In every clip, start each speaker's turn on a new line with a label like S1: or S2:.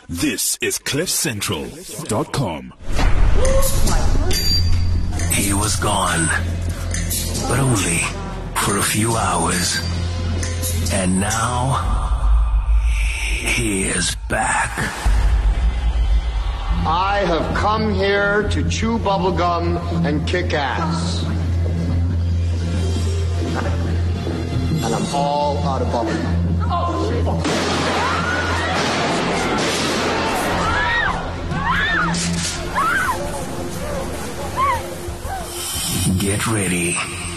S1: This is CliffCentral.com.
S2: He was gone, but only for a few hours. And now, he is back.
S3: I have come here to chew bubblegum and kick ass. And I'm all out of bubblegum.
S2: Get ready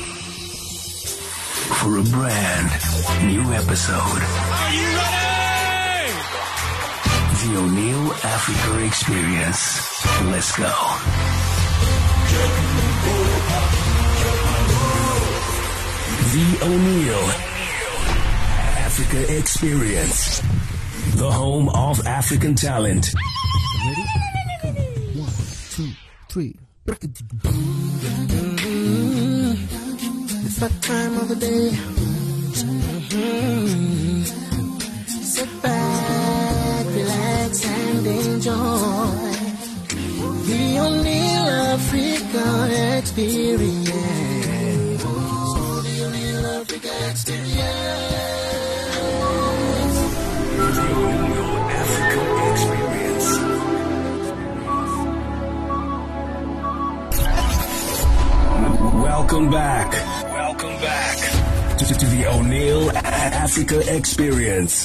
S2: for a brand new episode.
S4: Are you ready?
S2: The O'Neill Africa Experience. Let's go. The O'Neill Africa Experience. The home of African talent.
S5: Ready? 1, 2, 3. It's that time of the day. Sit back, relax, and enjoy the O'Neill Africa Experience. So the O'Neill Africa Experience.
S2: The O'Neill Africa Experience. Welcome back. Welcome back to the O'Neill Africa Experience.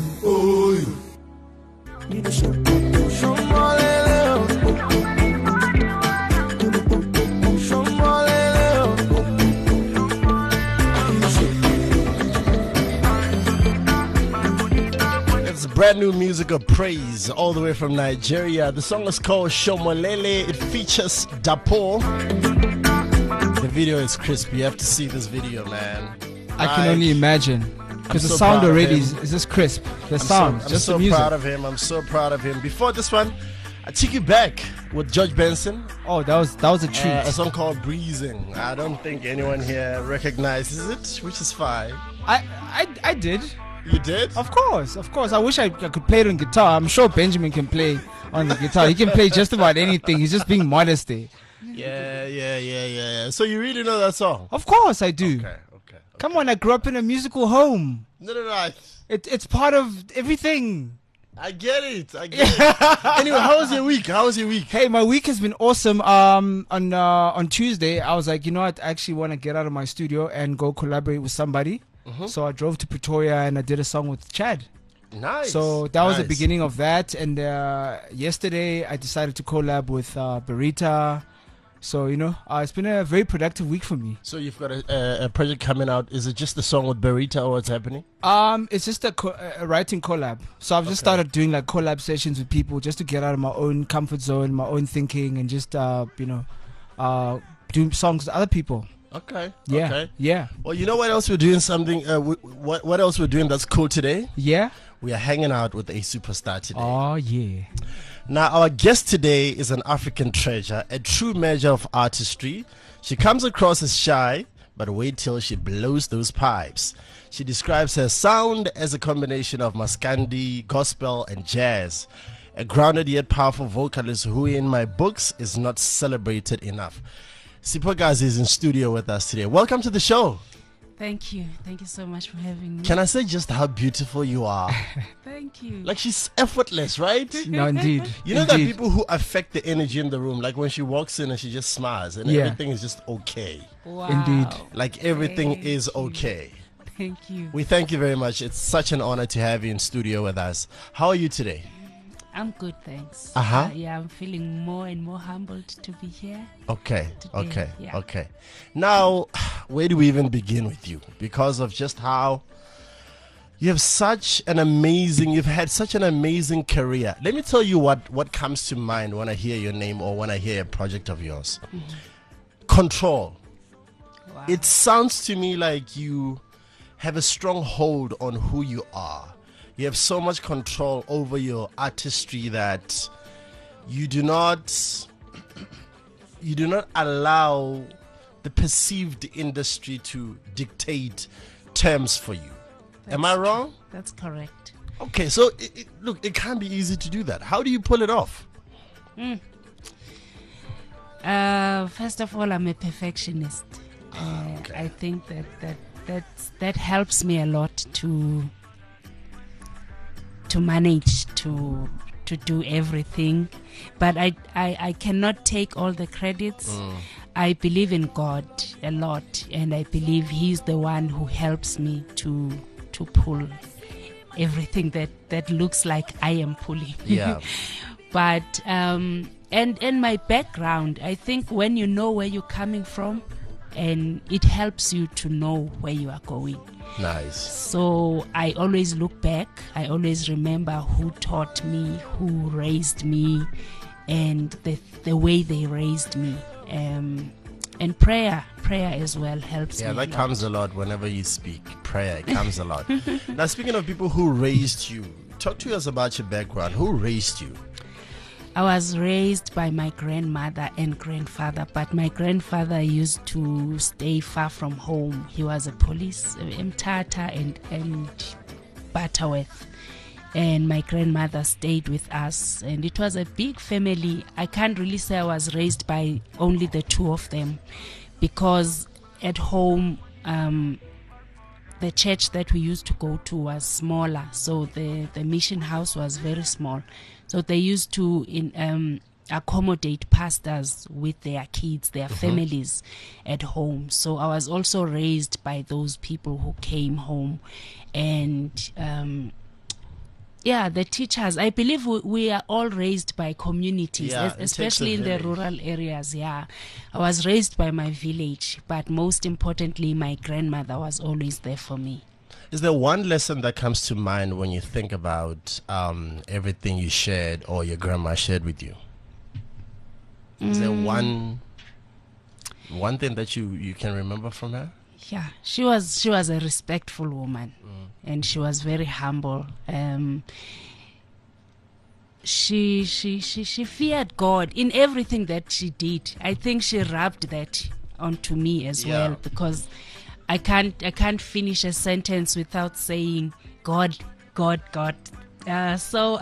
S6: It's brand new music of praise all the way from Nigeria. The song is called Shomolele. It features Dapo. The video is crisp. You have to see this video, man.
S7: I can only imagine. Because the
S6: so
S7: sound
S6: proud of
S7: already
S6: him.
S7: is just crisp. The sound,
S6: I'm
S7: just
S6: so
S7: the music.
S6: proud of him. I'm so proud of him. Before this one, I took you back with George Benson.
S7: Oh, that was a treat.
S6: A song called Breezing. I don't think anyone here recognizes it, which is fine.
S7: I did.
S6: You did?
S7: Of course. I wish I could play it on guitar. I'm sure Benjamin can play on the guitar. He can play just about anything. He's just being modest there.
S6: Yeah. So you really know that song?
S7: Of course I do.
S6: Okay.
S7: Come on, I grew up in a musical home.
S6: No.
S7: It's part of everything.
S6: I get it. Anyway, how was your week?
S7: Hey, my week has been awesome. On Tuesday, I was like, you know what? I actually want to get out of my studio and go collaborate with somebody. Mm-hmm. So I drove to Pretoria and I did a song with Chad.
S6: Nice.
S7: So that was the beginning of that. And yesterday, I decided to collab with Berita. So, it's been a very productive week for me.
S6: So you've got a project coming out. Is it just the song with Berita or what's happening?
S7: It's just a writing collab. So I've just started doing like collab sessions with people just to get out of my own comfort zone, my own thinking, and just, do songs with other people.
S6: Okay.
S7: Yeah.
S6: Okay.
S7: Yeah.
S6: Well, you know what else we're doing? What else we're doing that's cool today?
S7: Yeah.
S6: We are hanging out with a superstar today.
S7: Oh, yeah.
S6: Now, our guest today is an African treasure, a true measure of artistry. She comes across as shy, but wait till she blows those pipes. She describes her sound as a combination of Maskandi, gospel, and jazz. A grounded yet powerful vocalist who, in my books, is not celebrated enough. Sipho Gazi is in studio with us today. Welcome to the show.
S8: Thank you so much for having me.
S6: Can I say just how beautiful you are?
S8: Thank you.
S6: Like, she's effortless, right?
S7: No, indeed.
S6: You know that people who affect the energy in the room, like when she walks in and she just smiles and everything is just okay.
S8: Wow.
S7: Indeed.
S6: Like everything is okay.
S8: Thank you.
S6: We thank you very much. It's such an honor to have you in studio with us. How are you today?
S8: I'm good, thanks.
S6: Uh-huh.
S8: I'm feeling more and more humbled to be here.
S6: Okay.
S8: Yeah.
S6: Okay. Now, where do we even begin with you? Because of just how you have you've had such an amazing career. Let me tell you what comes to mind when I hear your name or when I hear a project of yours. Mm-hmm. Control.
S8: Wow.
S6: It sounds to me like you have a strong hold on who you are. You have so much control over your artistry that you do not allow the perceived industry to dictate terms for you. Am I wrong?
S8: That's correct.
S6: Okay, so look, it can't be easy to do that. How do you pull it off?
S8: First of all, I'm a perfectionist. I think that helps me a lot to manage to do everything, but I cannot take all the credits. I believe in God a lot, and I believe He's the one who helps me to pull everything that looks like I am pulling.
S6: Yeah.
S8: But and my background, I think when you know where you're coming from, and it helps you to know where you are going.
S6: Nice.
S8: So I always look back. I always remember who taught me, who raised me, and the way they raised me. And prayer as well helps me.
S6: Yeah, that comes a lot whenever you speak. Prayer, it comes a lot. Now, speaking of people who raised you, talk to us about your background. Who raised you?
S8: I was raised by my grandmother and grandfather, but my grandfather used to stay far from home. He was a police in Tata and Butterworth. And my grandmother stayed with us, and it was a big family. I can't really say I was raised by only the two of them, because at home the church that we used to go to was smaller, so the mission house was very small. So they used to accommodate pastors with their kids, their families at home. So I was also raised by those people who came home. And the teachers, I believe we are all raised by communities, especially in the rural areas. Yeah, I was raised by my village, but most importantly, my grandmother was always there for me.
S6: Is there one lesson that comes to mind when you think about everything you shared or your grandma shared with you? Is there one thing that you can remember from her?
S8: Yeah, she was a respectful woman, and she was very humble. She feared God in everything that she did. I think she rubbed that onto me as well, because I can't finish a sentence without saying God. So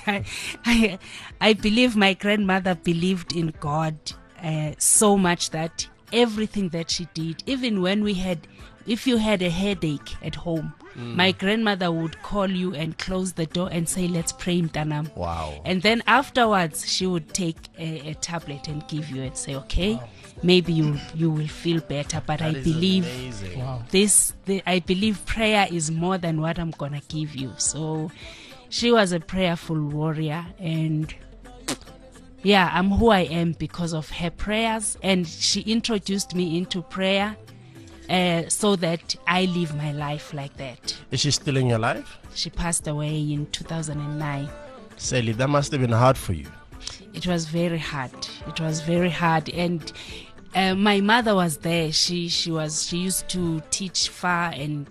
S8: I believe my grandmother believed in God so much that everything that she did, even when if you had a headache at home, my grandmother would call you and close the door and say, "Let's pray, Mtanam."
S6: Wow.
S8: And then afterwards, she would take a tablet and give you and say, "Okay, maybe you will feel better." But
S6: That
S8: I
S6: is
S8: believe
S6: amazing.
S8: I believe prayer is more than what I'm gonna give you. So she was a prayerful warrior, and yeah, I'm who I am because of her prayers, and she introduced me into prayer so that I live my life like that.
S6: Is she still in your life?
S8: She passed away in 2009.
S6: Sally, that must have been hard for you.
S8: It was very hard. It was very hard, and my mother was there. She used to teach far, and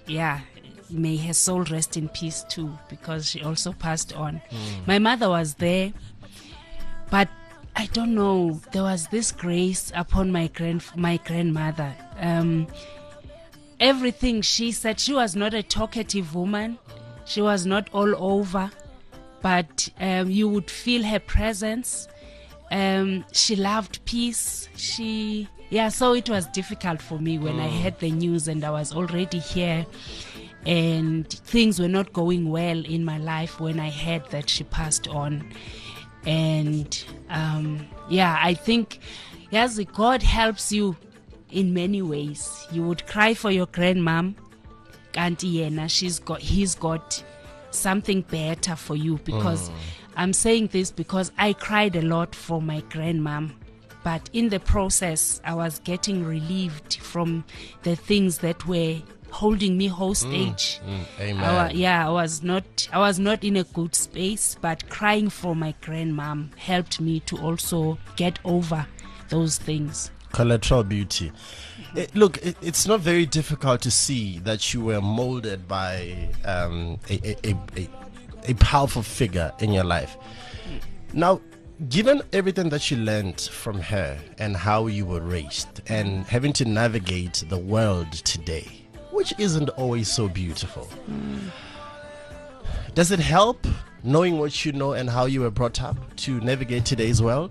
S8: may her soul rest in peace too, because she also passed on. My mother was there, but I don't know, there was this grace upon my grandmother. Everything she said, she was not a talkative woman. She was not all over, but you would feel her presence. She loved peace. So it was difficult for me when I heard the news, and I was already here, and things were not going well in my life when I heard that she passed on. And I think God helps you in many ways. You would cry for your grandmom, Auntie Yena, he's got something better for you, because I'm saying this because I cried a lot for my grandmom, but in the process I was getting relieved from the things that were holding me hostage.
S6: Amen.
S8: I was not in a good space, but crying for my grandmom helped me to also get over those things.
S6: Collateral beauty. Look, it's not very difficult to see that you were molded by a powerful figure in your life. Now, given everything that you learned from her and how you were raised and having to navigate the world today, which isn't always so beautiful, Does it help knowing what you know and how you were brought up to navigate today's world?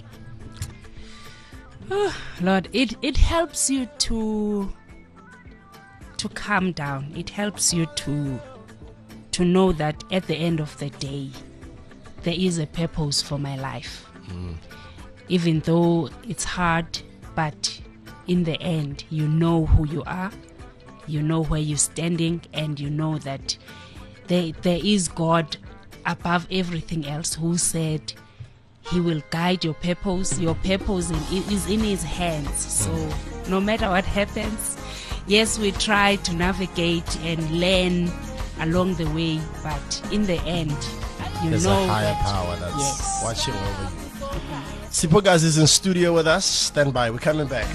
S8: Lord, it helps you to calm down. It helps you to know that at the end of the day, there is a purpose for my life. Even though it's hard, but in the end, you know who you are, you know where you're standing, and you know that there is God above everything else who said He will guide your purpose. Your purpose is in His hands. So no matter what happens, yes, we try to navigate and learn along the way, but in the end,
S6: there's
S8: know
S6: a higher
S8: that,
S6: power that's
S8: yes,
S6: watching over you. Siphokazi is in studio with us. Stand by. We're coming back.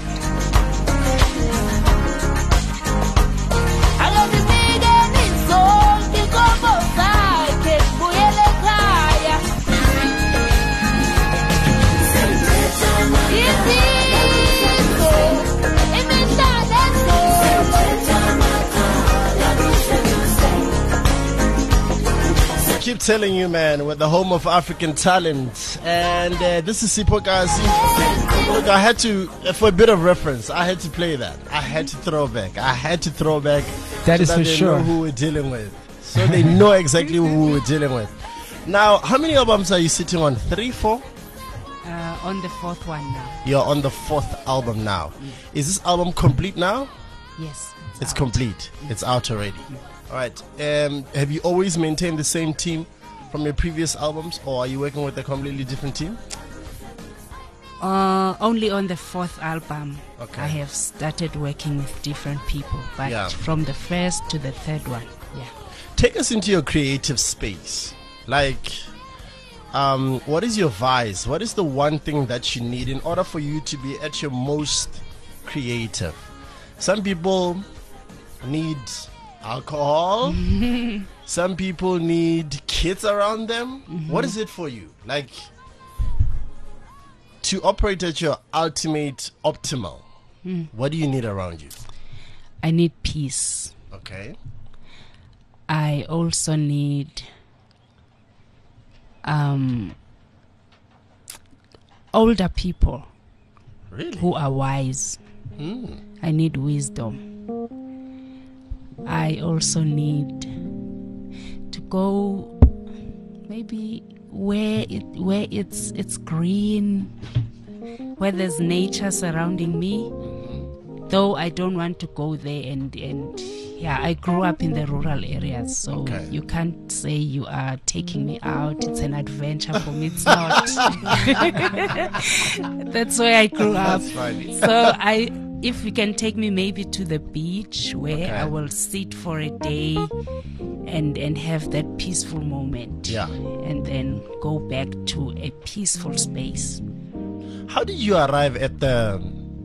S6: Keep telling you, man, we're the home of African talent, and this is Siphokazi. Look, I had to, for a bit of reference, I had to play that. I had to throw back.
S7: That is for
S6: they
S7: sure.
S6: know who we're dealing with, so they know exactly who we're dealing with. Now, how many albums are you sitting on? 3, 4?
S8: On the 4th one now.
S6: You're on the 4th album now. Is this album complete now?
S8: Yes.
S6: It's
S8: out.
S6: complete. It's out already. All right. Have you always maintained the same team from your previous albums, or are you working with a completely different team?
S8: Only on the 4th album,
S6: Okay.
S8: I have started working with different people, but
S6: Yeah.
S8: from the 1st to the 3rd one, yeah.
S6: Take us into your creative space. Like, what is your vice? What is the one thing that you need in order for you to be at your most creative? Some people need alcohol. Some people need kids around them. What is it for you? Like, to operate at your ultimate optimal, what do you need around you?
S8: I need peace.
S6: Okay.
S8: I also need older people
S6: Really?
S8: who are wise. I need wisdom. I also need to go maybe where it's green, where there's nature surrounding me. Though I don't want to go there and yeah, I grew up in the rural areas, so
S6: Okay.
S8: you can't say you are taking me out. It's an adventure for me. It's not. That's where I grew up.
S6: That's funny.
S8: So if you can take me maybe to the beach where
S6: Okay.
S8: I will sit for a day and have that peaceful moment.
S6: Yeah.
S8: And then go back to a peaceful space.
S6: How did you arrive at the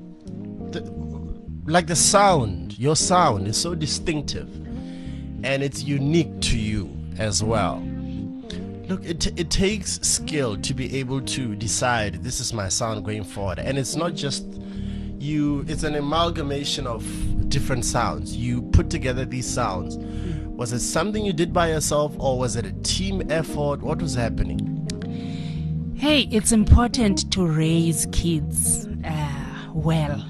S6: sound? Your sound is so distinctive and it's unique to you as well. Look, it takes skill to be able to decide this is my sound going forward, and it's not just you, it's an amalgamation of different sounds. You put together these sounds. Was it something you did by yourself, or was it a team effort? What was happening?
S8: Hey, it's important to raise kids well.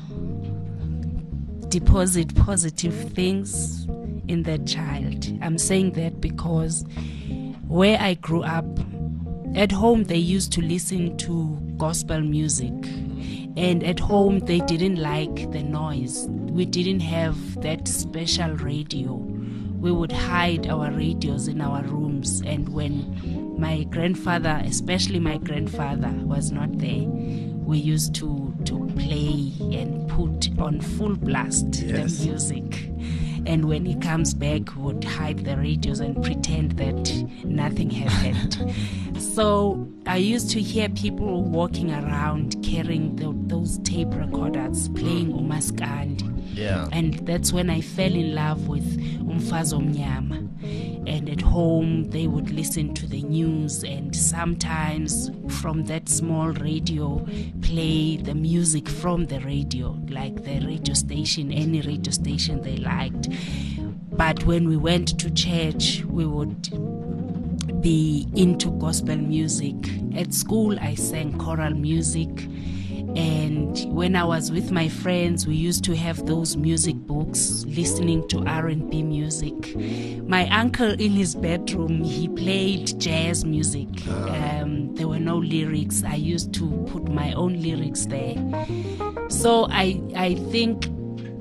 S8: Deposit positive things in their child. I'm saying that because where I grew up, at home they used to listen to gospel music, and at home they didn't like the noise. We didn't have that special radio. We would hide our radios in our rooms, and when my grandfather, especially my grandfather, was not there, we used to play and put on full blast
S6: Yes.
S8: the music. And when he comes back, we would hide the radios and pretend that nothing happened. So I used to hear people walking around carrying those tape recorders, playing umaskandi.
S6: Yeah.
S8: And that's when I fell in love with Umfazo Mnyama. And at home, they would listen to the news, and sometimes from that small radio, play the music from the radio, like the radio station, any radio station they liked. But when we went to church, we would be into gospel music. At school, I sang choral music. And when I was with my friends, we used to have those music books, listening to R&B music. My uncle in his bedroom, he played jazz music. There were no lyrics. I used to put my own lyrics there. So I think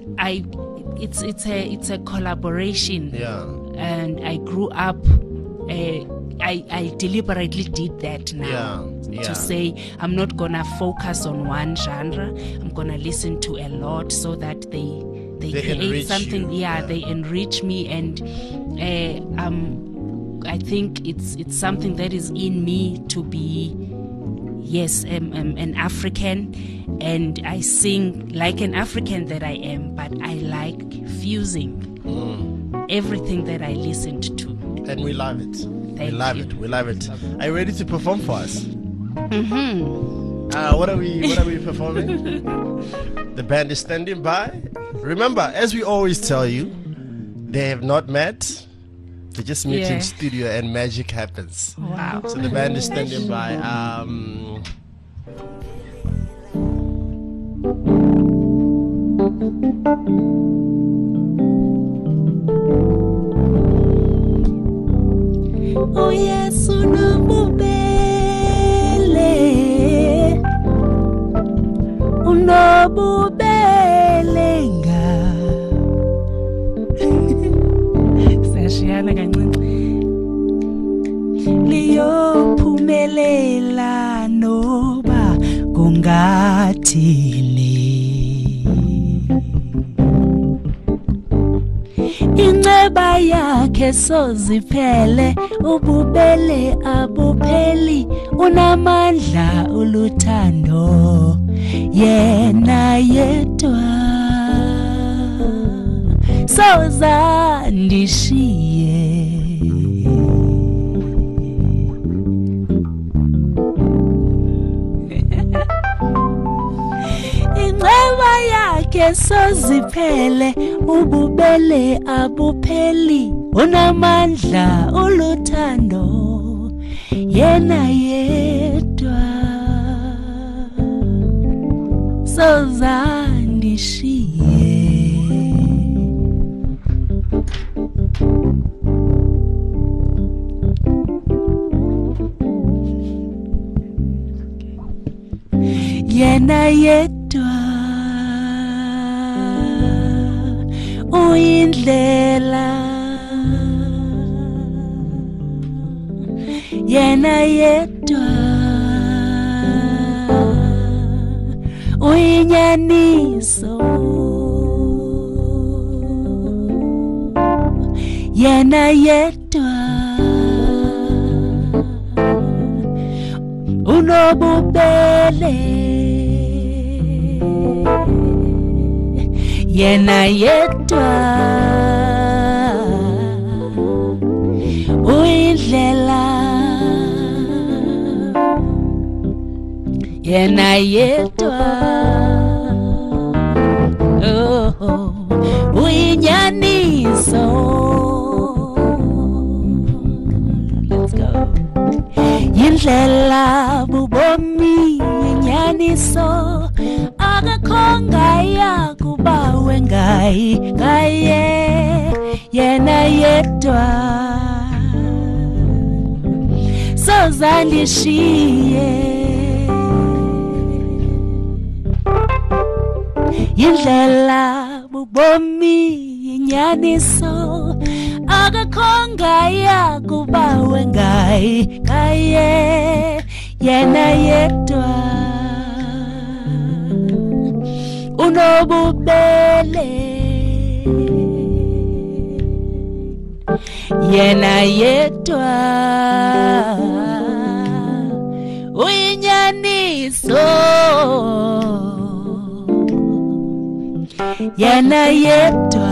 S8: it's a collaboration.
S6: Yeah.
S8: And I grew up. I deliberately did that now.
S6: Yeah.
S8: To say I'm not gonna focus on one genre. I'm gonna listen to a lot so that they create something. They enrich me, and I think it's something that is in me to be an African, and I sing like an African that I am, but I like fusing everything that I listened to. And
S6: we love it.
S8: We
S6: love it. Are you ready to perform for us?
S8: Mm-hmm.
S6: What are we performing? The band is standing by. Remember, as we always tell you, they have not met. They just meet in studio and magic happens.
S8: Wow.
S6: So the band is standing by.
S5: Oh yes, unobubele nga
S8: sashiyana kancinci
S5: liyophumelela noba kungathini inceba yakhe soziphele ububele abupheli unamandla uluthando yena yedwa soza ndishiye inceba yakhe soziphele ububele abupheli unamandla uluthando yena yedwa soza ndishiye yena yedwa uyindlela yena yedwa uyinyaniso yena yedwa unobubele yena yedwa uyindlela yena yedwa uyinyaniso let's go yindlela bubomi yinyaniso akakhongaya kubawe ngaye yena yedwa soza ndishiye yindlela bubomi yinyaniso akakhongaya kubawe ngaye yena yedwa unobubele yena yedwa uyinyaniso yena yedwa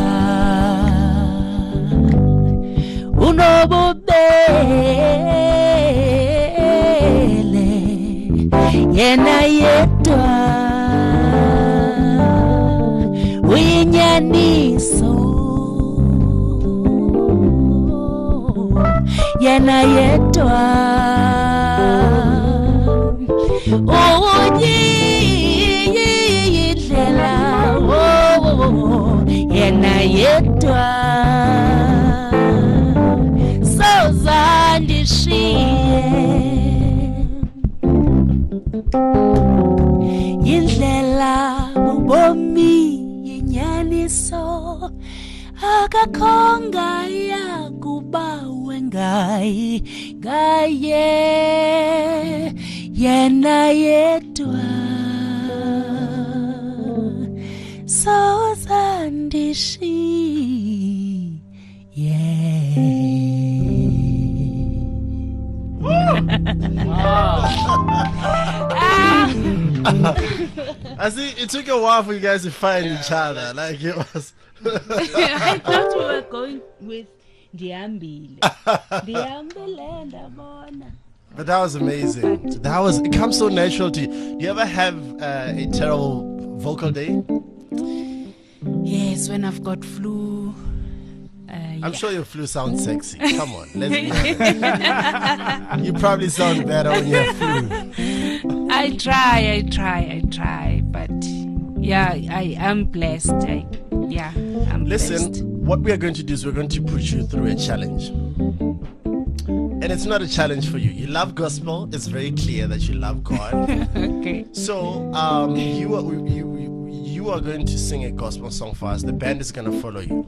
S5: unobubele yena yedwa uyinyaniso
S8: yena yedwa uyindlela yena yedwa sozandishiye indlela ubomi inyaniso akakhonga yakubawe ngaye yena yedwa
S6: I see it took a while for you guys to find each other. Like it was.
S8: I thought we were going with Ndiambile. Ndiambile ndabona.
S6: But that was amazing. It comes so natural to you. Do you ever have a terrible vocal day?
S8: Yes, when I've got flu.
S6: I'm sure your flu sounds sexy. Come on, let's be honest. You probably sound better when you have flu.
S8: I try. But yeah, I am blessed. I'm
S6: Listen,
S8: blessed.
S6: what we are going to do is we're going to put you through a challenge. And it's not a challenge for you. You love gospel. It's very clear that you love God.
S8: Okay.
S6: So you are going to sing a gospel song for us. The band is going to follow you.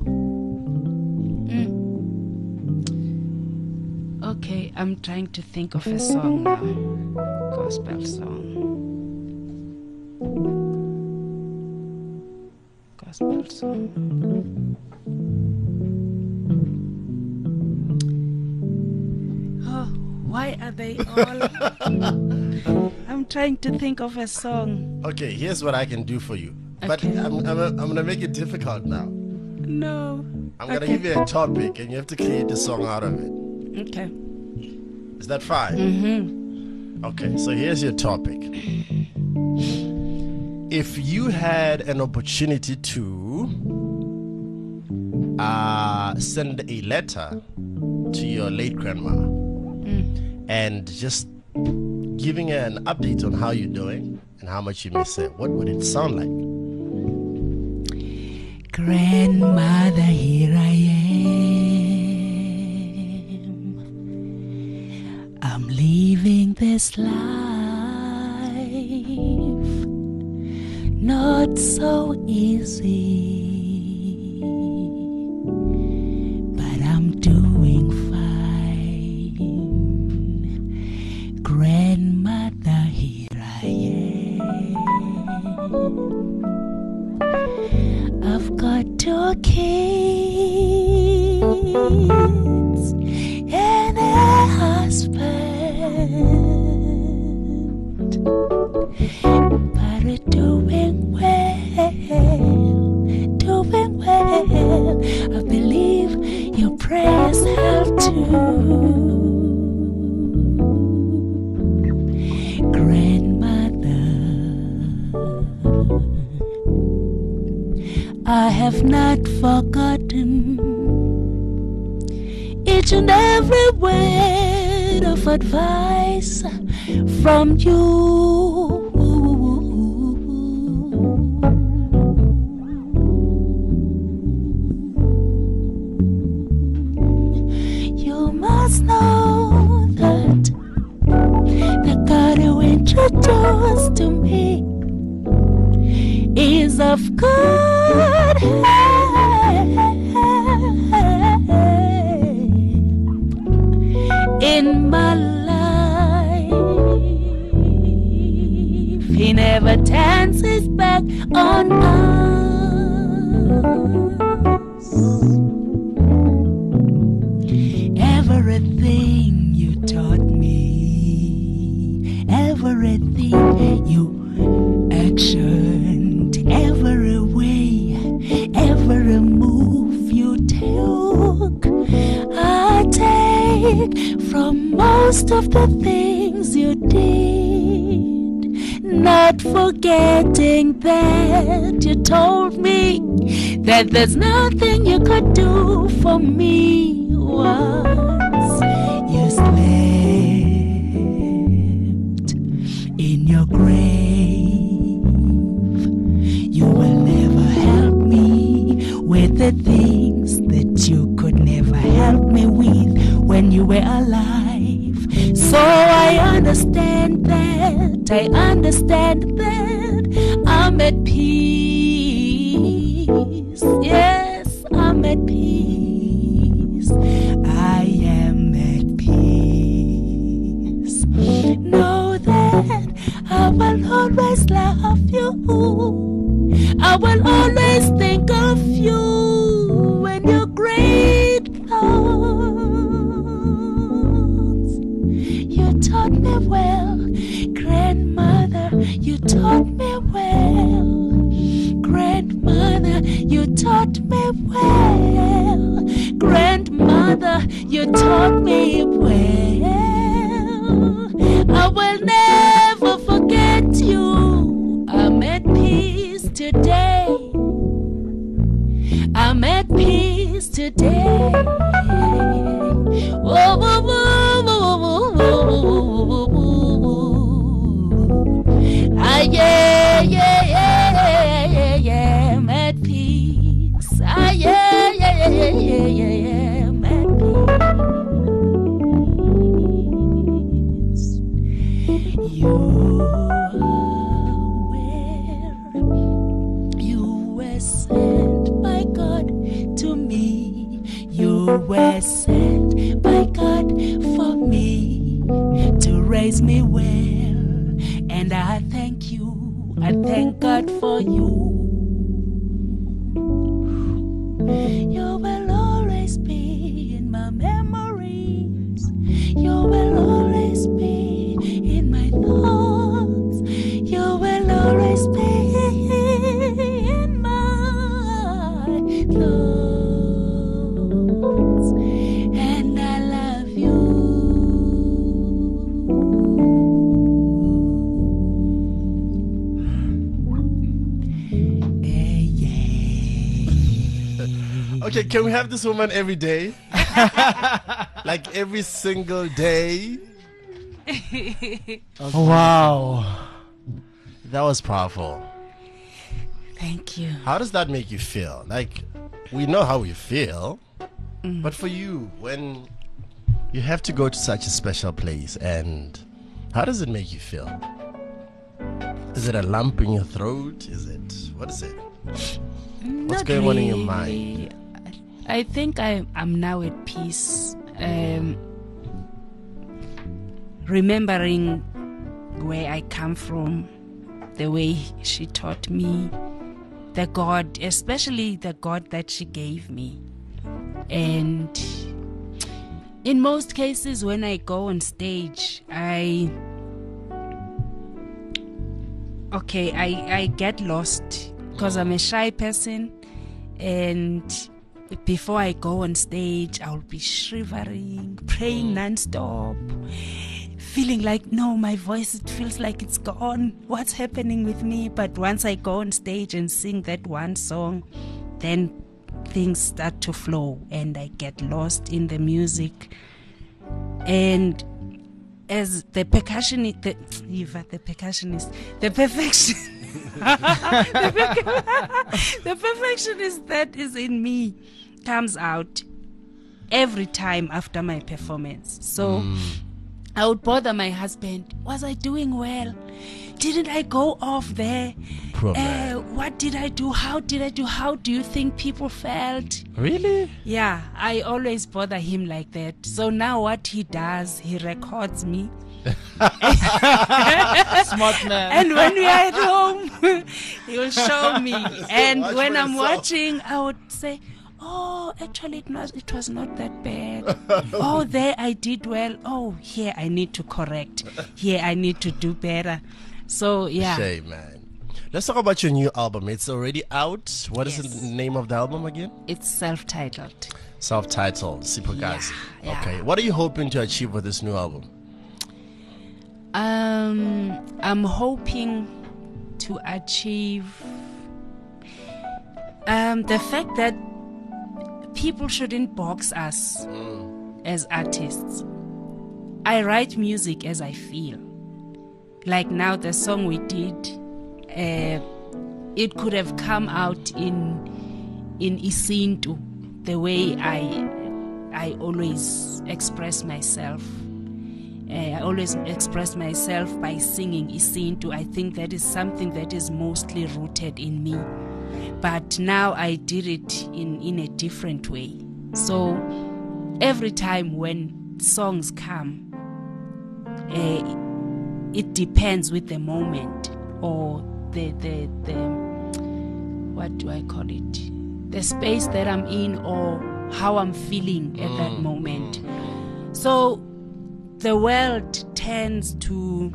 S8: Okay, I'm trying to think of a song now. Gospel song. Oh, why are they all? I'm trying to think of a song.
S6: Okay, here's what I can do for you. But
S8: Okay.
S6: I'm going to make it difficult now.
S8: No.
S6: I'm going to give you a topic and you have to create a song out of it.
S8: Okay.
S6: Is that fine?
S8: Mm-hmm.
S6: Okay, so here's your topic. If you had an opportunity to send a letter to your late grandma and just giving her an update on how you're doing and how much you miss her, what would it sound like?
S8: Grandmother, here I am. I'm leaving this life, not so easy, but I'm doing fine. Grandmother, here I am. I've got 2 kids and a husband, but we're doing well. I believe your prayers help too. Grandmother, I have not forgotten each and every word of advice from you. You must know that the God who introduced to me is of good in my life. He never turns his back on us. Everything you taught me, everything you actioned, every way, every move you took, I take from most of the things you did, not forgetting that you told me that there's nothing you could do for me once. You in your grave. You will never help me with the things that you could never help me with when you were alive. So I understand that, I'm at peace. Yes, I'm at peace. I am at peace. Know that I will always love you. I will always think of you when your great thoughts. You taught me well, grandmother, you taught me well. Grandmother, you taught me well. Grandmother, you taught me well. I will never forget you. I'm at peace today. I'm at peace today. Whoa, whoa, whoa, whoa, whoa, whoa, whoa, whoa. Ah, yeah, yeah, yeah, yeah, yeah, I'm at peace. Ah, yeah, yeah, yeah, yeah, yeah, yeah, I'm at peace. You were sent by God to me. You were sent by God for me to raise me well. And I thank you. I thank God for you. You will always be in my memories. You will always be in my thoughts. You will always be in my thoughts. And I love you.
S6: Okay, can we have this woman every day? Like every single day? Oh, wow. That was powerful.
S8: Thank you.
S6: How does that make you feel? Like, we know how we feel, but for you, when you have to go to such a special place, and how does it make you feel? Is it a lump in your throat? What is it? What's going on in your mind?
S8: I think I'm now at peace. Remembering where I come from, the way she taught me, the God, especially the God that she gave me. And in most cases, when I go on stage, I get lost because I'm a shy person, and before I go on stage, I'll be shivering, praying non-stop, feeling like, no, my voice, it feels like it's gone. What's happening with me? But once I go on stage and sing that one song, then things start to flow and I get lost in the music. And as the percussionist, the perfectionist that is in me comes out every time after my performance. So I would bother my husband. Was I doing well? Didn't I go off there? What did I do? How did I do? How do you think people felt?
S6: Really?
S8: Yeah, I always bother him like that. So now what he does, he records me.
S7: Smart man.
S8: And when we are at home, he will show me. And
S6: Watch
S8: when
S6: for
S8: I'm
S6: yourself.
S8: watching, I would say, oh, actually it was not that bad. Oh, there I did well. Oh, here I need to correct. Here I need to do better. So yeah.
S6: Shame, man. Let's talk about your new album. It's already out. What is
S8: Yes.
S6: the name of the album again?
S8: It's self-titled.
S6: Self-titled, Sipokazi.
S8: Yeah.
S6: Okay. What are you hoping to achieve with this new album?
S8: I'm hoping to achieve the fact that people shouldn't box us as artists. I write music as I feel. like now the song we did, it could have come out in Isintu, the way I always express myself. I always express myself by singing Isintu. I think that is something that is mostly rooted in me. But now I did it in a different way. So every time when songs come, it depends with the moment or the what do I call it? The space that I'm in or how I'm feeling at that moment. So the world tends to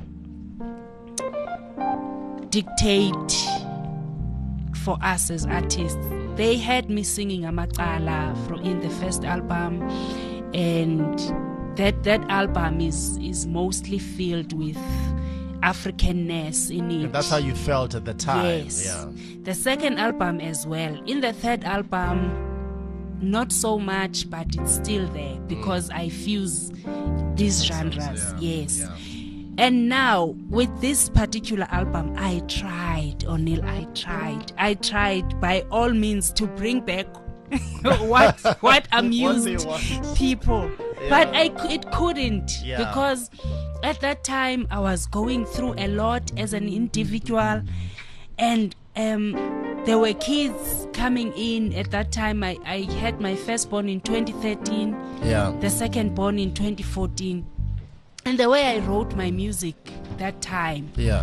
S8: dictate for us as artists. They had me singing Amacala in the first album, and that album is mostly filled with Africanness in it.
S6: And that's how you felt at the time.
S8: Yes.
S6: Yeah.
S8: The second album as well. In the third album, not so much, but it's still there because I fuse these genres. Yes.
S6: Yeah.
S8: And now with this particular album, I tried, O'Neil. I tried by all means to bring back what amused people, but it couldn't because at that time I was going through a lot as an individual, and there were kids coming in at that time. I had my firstborn in 2013, the second born in 2014. And the way I wrote my music that time, it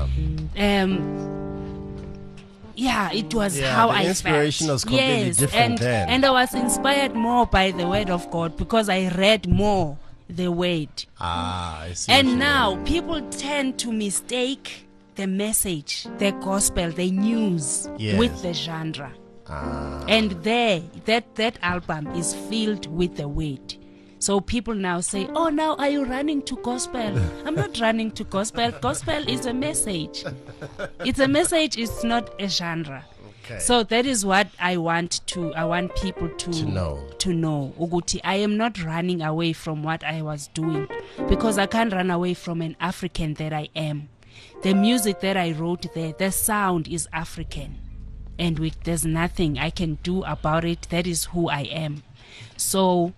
S8: was how I felt.
S6: The inspiration was completely different then.
S8: And I was inspired more by the word of God because I read more the word.
S6: I see.
S8: And now people tend to mistake the message, the gospel, the news with the genre. And that album is filled with the word. So people now say, oh, now are you running to gospel? I'm not running to gospel. Gospel is a message. It's a message, it's not a genre. Okay. So that is what I want people to know. Uguti, I am not running away from what I was doing because I can't run away from an African that I am. The music that I wrote there, the sound is African. And there's nothing I can do about it. That is who I am. So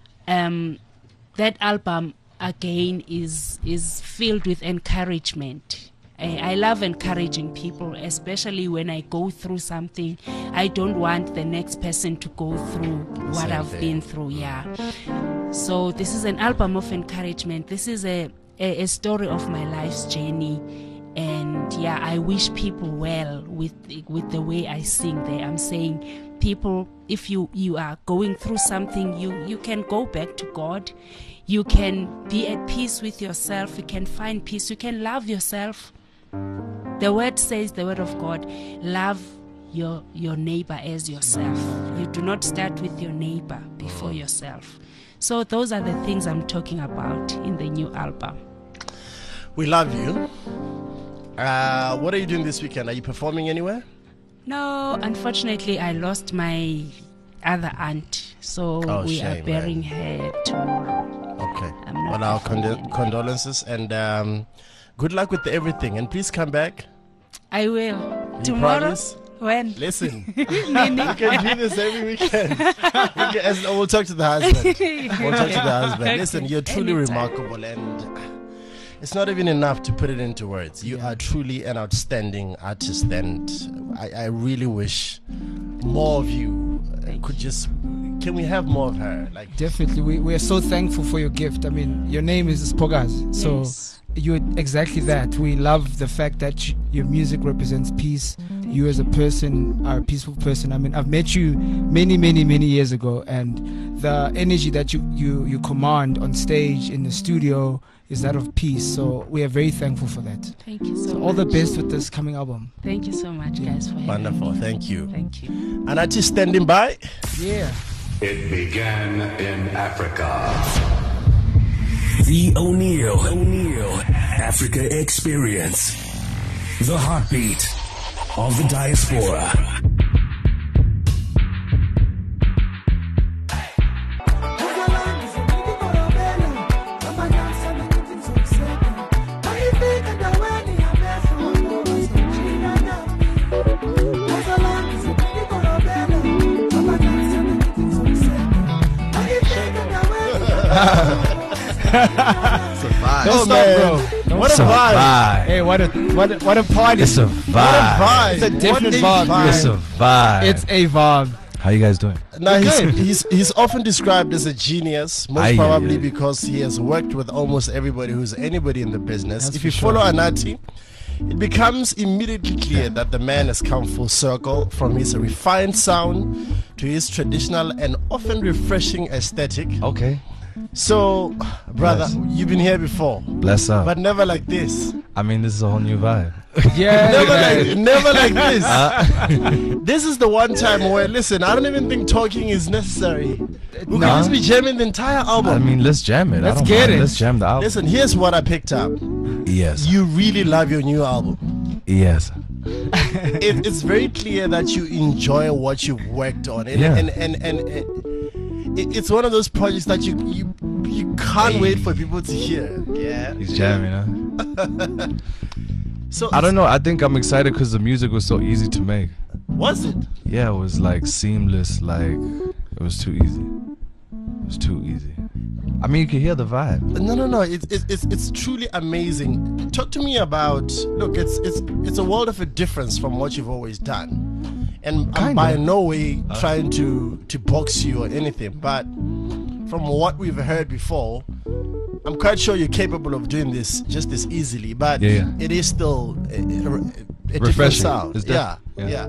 S8: that album again is filled with encouragement. I love encouraging people, especially when I go through something. I don't want the next person to go through what I've been through. So this is an album of encouragement. This is a story of my life's journey, and I wish people well with the way I sing there. I'm saying, people, if you are going through something, you can go back to God. You can be at peace with yourself. You can find peace. You can love yourself. The word says, the word of God, love your neighbor as yourself. You do not start with your neighbor before yourself. So those are the things I'm talking about in the new album.
S6: We love you. What are you doing this weekend? Are you performing anywhere?
S8: No, unfortunately, I lost my other aunt, so we are burying her tomorrow.
S6: Okay. Well, our condolences, and good luck with everything. And please come back.
S8: I will. Tomorrow? Promise? When?
S6: Listen, we can do this every weekend. We'll talk to the husband. Listen, you're truly remarkable, and it's not even enough to put it into words. You are truly an outstanding artist, and I really wish more of you can we have more of her?
S7: Definitely, we are so thankful for your gift. I mean, your name is Spogaz, so you're exactly that. We love the fact that your music represents peace. You as a person are a peaceful person. I mean, I've met you many years ago, and the energy that you command on stage, in the studio, is that of peace. So we are very thankful for that.
S8: Thank you so much.
S7: All the best with this coming album.
S8: Thank you so much, guys, for
S6: wonderful. Thank you.
S8: Thank you.
S6: An artist standing by.
S7: Yeah.
S2: It began in Africa. The O'Neil Africa Experience. The heartbeat of the diaspora.
S7: stop,
S6: man.
S7: bro. Don't
S6: What a
S7: stop.
S6: vibe.
S7: Hey, what a party.
S9: It's a
S6: What a
S9: vibe.
S6: vibe.
S7: It's a different
S6: What a
S7: vibe.
S9: It's a vibe.
S7: It's a vibe.
S9: How you guys doing?
S6: Now
S7: Good.
S6: he's often described as a genius, most
S9: Aye,
S6: probably
S9: aye, aye.
S6: because he has worked with almost everybody who's anybody in the business.
S7: That's
S6: If
S7: for
S6: you
S7: sure.
S6: follow Anati, it becomes immediately clear that the man has come full circle from his refined sound to his traditional and often refreshing aesthetic.
S9: Okay.
S6: So, brother,
S9: Bless.
S6: you've been here before,
S9: Bless up.
S6: but never like this.
S9: I mean, this is a whole new vibe.
S7: Yeah.
S6: Never like this. This is the one time where, listen, I don't even think talking is necessary. We
S7: No.
S6: can just be jamming the entire album.
S9: I mean, let's jam it.
S7: Let's
S9: I don't
S7: get
S9: mind.
S7: it.
S9: Let's jam the album.
S6: Listen, here's what I picked up.
S9: Yes.
S6: You really love your new album.
S9: Yes.
S6: It's very clear that you enjoy what you've worked on. And,
S9: Yeah.
S6: it's one of those projects that you can't wait for people to hear. Yeah.
S9: He's jamming, huh?
S6: So
S9: I don't know. I think I'm excited because the music was so easy to make.
S6: Was it?
S9: Yeah, it was like seamless. Like, it was too easy. It was too easy. I mean, you can hear the vibe.
S6: No. It's truly amazing. Talk to me about. Look, it's a world of a difference from what you've always done, and I'm
S9: Kinda.
S6: by no way trying to box you or anything. But from what we've heard before, I'm quite sure you're capable of doing this just as easily. But
S9: Yeah.
S6: it is still a different
S9: Refreshing.
S6: sound.
S9: It's
S6: Yeah.
S9: yeah.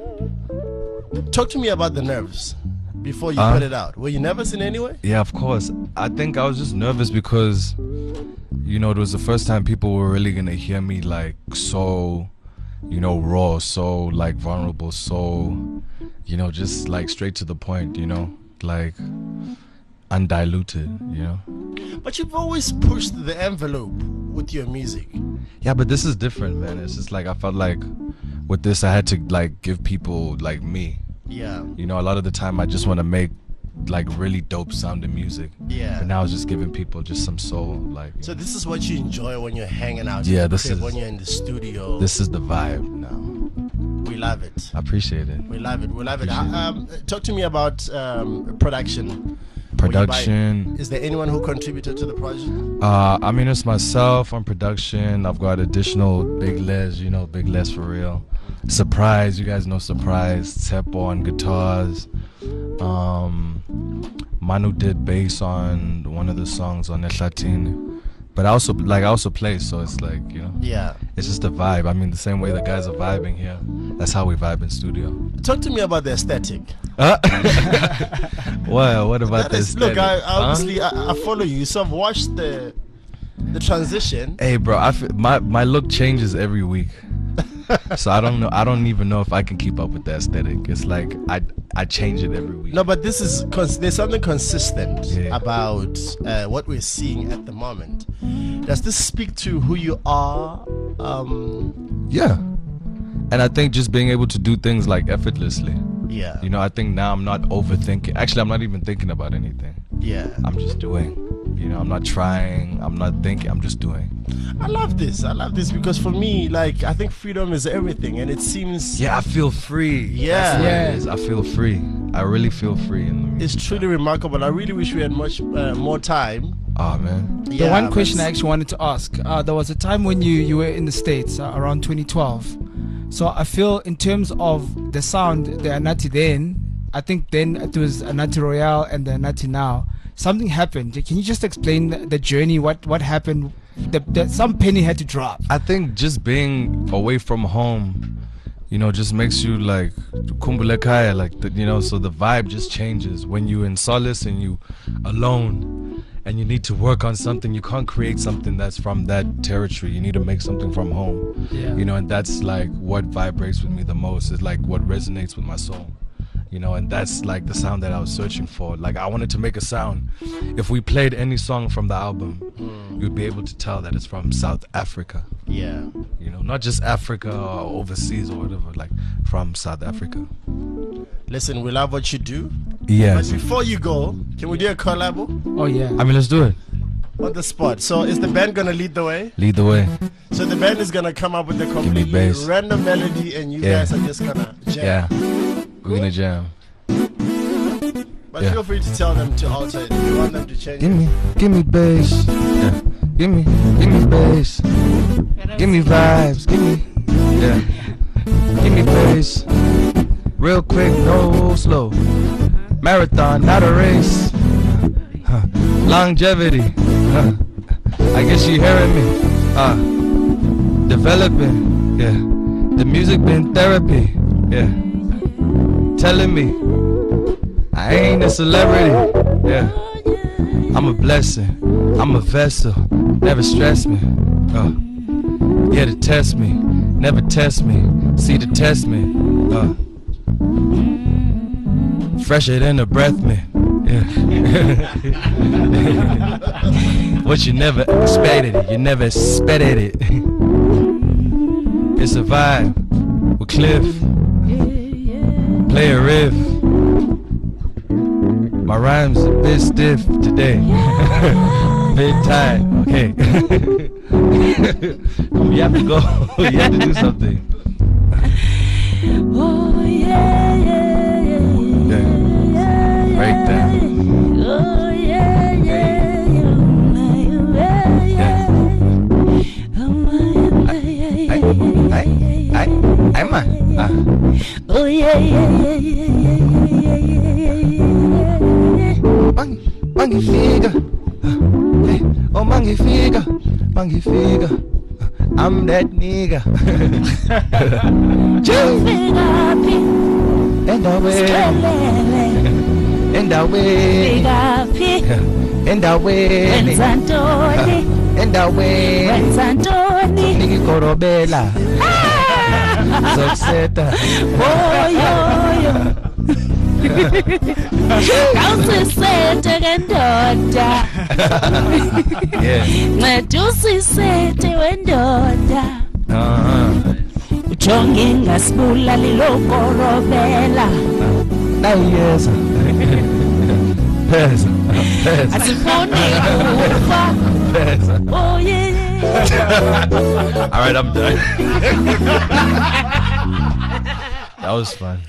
S6: Talk to me about the nerves before you put it out. Were you nervous in any way?
S9: Yeah, of course. I think I was just nervous because, you know, it was the first time people were really gonna hear me like so, you know, raw, so like vulnerable, so, you know, just like straight to the point, you know, like undiluted, you know.
S6: But you've always pushed the envelope with your music.
S9: Yeah, but this is different, man. It's just like I felt like with this I had to like give people like me.
S6: Yeah.
S9: You know, a lot of the time I just want to make like really dope sounding music.
S6: Yeah.
S9: But now it's just giving people just some soul, like.
S6: So this is what you enjoy when you're hanging out.
S9: Yeah,
S6: in the
S9: this
S6: crib,
S9: is-
S6: when you're in the studio.
S9: This is the vibe now.
S6: We love it.
S9: I appreciate it.
S6: We love it. We love it.
S9: Appreciate
S6: Talk to me about production.
S9: Production.
S6: Is there anyone who contributed to the project?
S9: I mean, it's myself on production. I've got additional Big Les, you know, Big Les for real. Surprise, you guys know Surprise. Tepo on guitars. Manu did bass on one of the songs on Eshatini. But I also play, so it's like, you know,
S6: Yeah.
S9: it's just a vibe. I mean, the same way the guys are vibing here, that's how we vibe in studio.
S6: Talk to me about the aesthetic.
S9: Well, what about
S6: That
S9: this?
S6: is, look, I obviously I follow you, so I've watched the transition.
S9: Hey, bro, my look changes every week. So I don't know. I don't even know if I can keep up with the aesthetic. It's like I change it every week.
S6: No, but this is there's something consistent
S9: Yeah.
S6: about what we're seeing at the moment. Does this speak to who you are?
S9: Yeah. And I think just being able to do things like effortlessly.
S6: Yeah.
S9: You know, I think now I'm not overthinking. Actually, I'm not even thinking about anything.
S6: Yeah.
S9: I'm just doing. You know, I'm not trying. I'm not thinking. I'm just doing.
S6: I love this. I love this because for me, like, I think freedom is everything, and it seems
S9: Yeah, I feel free.
S6: Yeah.
S9: That's what
S7: Yeah.
S9: it is. I feel free. I really feel free in the music.
S6: it's truly remarkable. I really wish we had much more time.
S9: Oh man.
S7: The
S6: Yeah,
S7: one
S6: but
S7: question I actually wanted to ask, there was a time when you were in the States around 2012. So I feel in terms of the sound, the Anati then, I think then it was Anati Royale and the Anati now. Something happened. Can you just explain the journey? What happened? Some penny had to drop.
S9: I think just being away from home, you know, just makes you like kumbule kaya, like you know. So the vibe just changes when you're in solace and you alone, and you need to work on something. You can't create something that's from that territory. You need to make something from home.
S7: Yeah.
S9: You know, and that's like what vibrates with me the most. Is like what resonates with my soul. You know, and that's like the sound that I was searching for. Like I wanted to make a sound. If we played any song from the album, you'd be able to tell that it's from South Africa.
S6: Yeah.
S9: You know, not just Africa or overseas or whatever, like from South Africa.
S6: Listen, we love what you do.
S9: Yes.
S6: But before you go, can we do a collab
S7: Oh yeah.
S9: I mean, let's do it.
S6: on the spot? So is the band gonna lead the way?
S9: Lead the way.
S6: So the band is gonna come up with a completely
S9: bass.
S6: random melody, and you
S9: Yeah.
S6: guys are just gonna jam.
S9: Yeah. We're gonna jam.
S6: But
S9: Yeah.
S6: feel free to tell them to alter it if you want them to change it.
S9: Give me bass. Yeah. give me bass. Give me vibes, give me bass. Real quick, no slow. Marathon, not a race. Longevity. I guess you hearing me. Developing, yeah. The music been therapy, yeah. Telling me I ain't a celebrity, yeah. I'm a blessing, I'm a vessel. Never stress me, yeah, to test me, never test me. See to test me, fresher than a breath mint, yeah. What you never expected it, you never expected it. It's a vibe with Cliff. Play a riff. My rhymes a bit stiff today. Bit tight, okay. You have to go. You have to do something.
S8: Oh yeah, yeah, yeah.
S9: Break down.
S8: Oh yeah, yeah, yeah.
S9: I'm
S8: oh yeah, yeah, yeah.
S9: Mangi figure. Hey, oh mangi figure. Mangi figure. I'm that nigga. And away. And away. And away. And away. Nigga Corobella. Zoxeta.
S8: Oh yo yo. Kawusisete kendoda.
S9: Yeah.
S8: Ncedusisete wendoda. Ujonge ngasibula lilokorobela.
S9: Yes. Pesa.
S8: Asifuni kufa. Oh yeah.
S9: All right, I'm done. That was fun.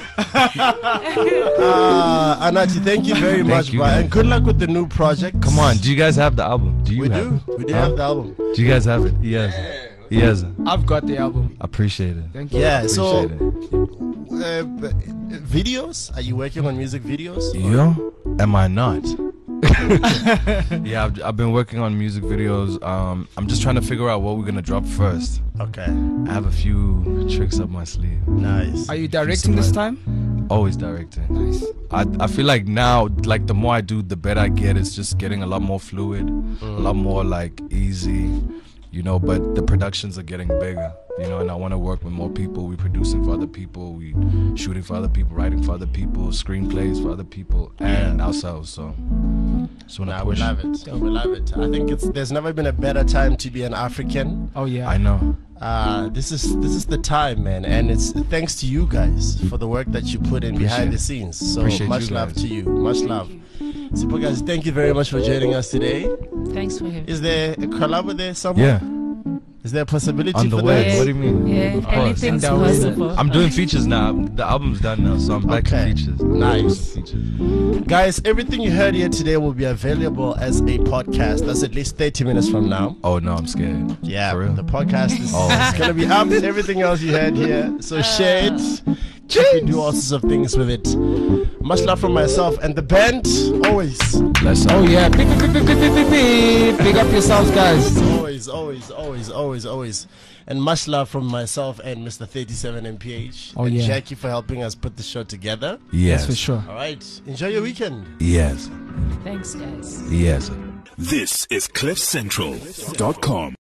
S6: Anati, thank you very much,
S9: you,
S6: bro.
S9: man.
S6: And good luck with the new project.
S9: Come on, do you guys have the album? Do you
S6: We
S9: have
S6: do.
S9: it?
S6: We do have the album.
S9: Do you guys have it? Yes. He has it.
S7: I've got the album.
S9: Appreciate it.
S7: Thank you.
S6: Yeah, so
S9: Appreciate
S6: videos? Are you working on music videos?
S9: Yo, am I not? Yeah, I've been working on music videos. I'm just trying to figure out what we're gonna drop first.
S6: Okay.
S9: I have a few tricks up my sleeve.
S6: Nice.
S7: Are you directing this time?
S9: Always directing.
S7: Nice.
S9: I feel like now, like the more I do, the better I get. It's just getting a lot more fluid, a lot more like easy, you know. But the productions are getting bigger, you know. And I want to work with more people. We producing for other people, we shooting for other people, writing for other people, screenplays for other people, and ourselves. So want to
S6: we
S9: push.
S6: love it. We love it. I think there's never been a better time to be an African.
S7: Oh yeah.
S9: I know.
S6: This is the time, man, and it's thanks to you guys for the work that you put in behind the scenes. So
S9: Appreciate
S6: much
S9: you
S6: love
S9: guys.
S6: to you. Much love. Super guys, thank you very much for joining us today.
S8: Thanks for having me.
S6: Is there a collab there somewhere?
S9: Yeah,
S6: Is there a possibility
S9: on the
S6: for
S9: way.
S6: that?
S9: What do you mean?
S8: Yeah,
S9: Of course.
S8: anything's
S7: On the way.
S8: possible.
S9: I'm doing features now. The album's done now, so I'm back to
S6: Okay.
S9: features.
S6: Nice.
S9: Features.
S6: Guys, everything you heard here today will be available as a podcast. That's at least 30 minutes from now.
S9: Oh no, I'm scared.
S6: Yeah,
S9: For real?
S6: the podcast is
S9: Oh.
S6: it's gonna be up. Everything else you heard here, so share it. You can do all sorts of things with it. Much love from myself and the band. Always,
S9: Let's
S7: Oh yeah. Big up yourselves, guys.
S6: always. And much love from myself and Mr. 37 MPH.
S7: Oh,
S6: and
S7: yeah.
S6: Jackie for helping us put the show together.
S9: Yes.
S7: That's for sure.
S6: All right, enjoy your weekend.
S9: Yes.
S8: Thanks, guys.
S9: Yes.
S1: This is CliffCentral.com.